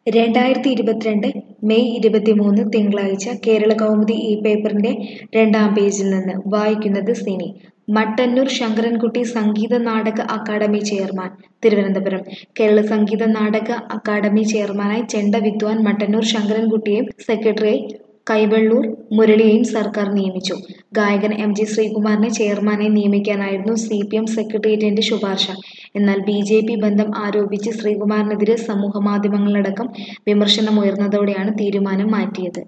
2022 May 23 തിങ്കളാഴ്ച കേരളകൗമുദി ഈ പേപ്പറിന്റെ 2-ാം പേജിൽ നിന്ന് വായിക്കുന്നത് സിനി. മട്ടന്നൂർ ശങ്കരൻകുട്ടി സംഗീത നാടക അക്കാദമി ചെയർമാൻ. തിരുവനന്തപുരം. കേരള സംഗീത നാടക അക്കാദമി ചെയർമാനായി ചെണ്ട വിദ്വാൻ മട്ടന്നൂർ ശങ്കരൻകുട്ടിയെയും സെക്രട്ടറിയായി കൈവെള്ളൂർ മുരളിയെയും സർക്കാർ നിയമിച്ചു. ഗായകൻ എം. ജി. ശ്രീകുമാറിനെ ചെയർമാനായി നിയമിക്കാനായിരുന്നു CPM സെക്രട്ടേറിയറ്റിന്റെ ശുപാർശ. എന്നാൽ BJP ബന്ധം ആരോപിച്ച് ശ്രീകുമാറിനെതിരെ സമൂഹമാധ്യമങ്ങളിലടക്കം വിമർശനമുയർന്നതോടെയാണ് തീരുമാനം മാറ്റിയത്.